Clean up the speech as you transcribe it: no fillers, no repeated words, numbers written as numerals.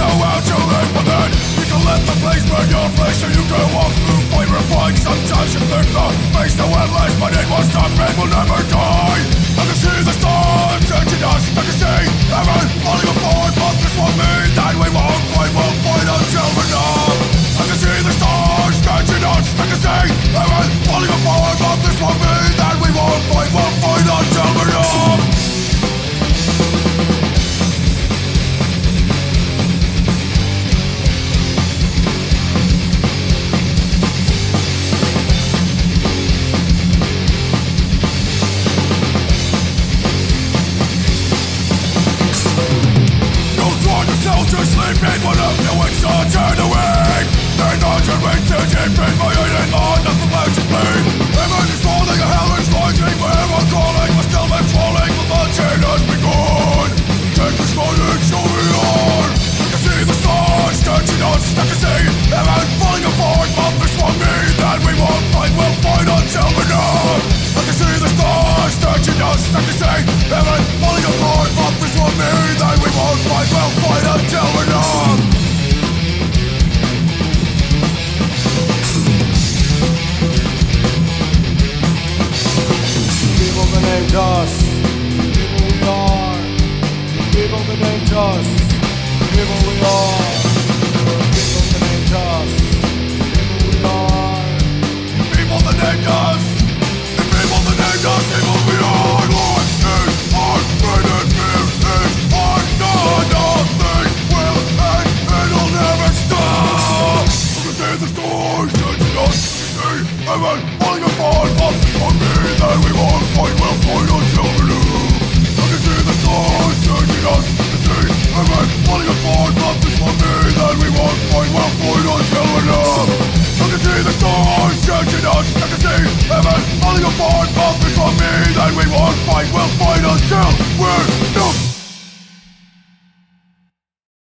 know how to live, but then you can let the flames burn your flesh, and you can walk through flame refined. Sometimes you think the face no one lies, but it won't stop and will never die. I can see the stars changing us, I can see heaven falling apart, but this won't mean that we won't fight, we'll fight until we're numb. I can see the stars changing us, I can see heaven falling apart, but this won't mean that we won't fight, we'll fight until we're numb. Just sleeping, one of you wakes up, turn away. They're not your way to deep in my head and on nothing left to bleed. Heaven is falling, a hell is rising, wherever calling, but still I'm falling, but the chain has begun. Take the scarlet, show me on. I can see the stars touching us, I can see heaven falling apart, but this won't mean that we won't fight, we'll fight until we're numb. I can see the stars touching us, I can see heaven falling apart, but this won't mean that we won't fight, we'll fight until we're numb. People that named us, people we are. People that named us, people we are. People that named us, people we are. People that named us, the people that named us, people we are. Life is our greatest fear, is our God. Nothing will end, it'll never stop. I can see the stars changing us, I can see heaven falling apart, but this won't mean that we won't fight, we'll fight until we're numb. I can see the stars changing us, I can see heaven falling apart, but this won't mean that we won't fight, we'll fight until we're numb. I can see the stars changing us, I can see heaven falling apart, but this won't mean that we won't fight, we'll fight until